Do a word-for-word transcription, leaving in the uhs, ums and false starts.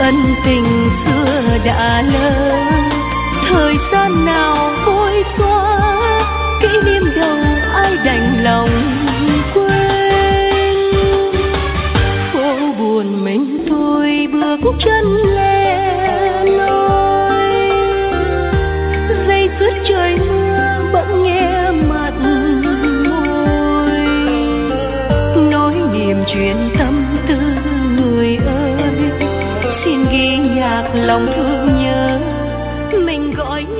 ân tình xưa đã lỡ, thời gian nào vội qua, kỷ niệm đầu ai đành lòng quên. Phố buồn mình tôi bước chân lên lối, giây phút trời mưa bỗng nghe mặn môi, nỗi niềm chuyện tâm tư người ơi, xin ghi nhạc lòng thương nhớ mình gọi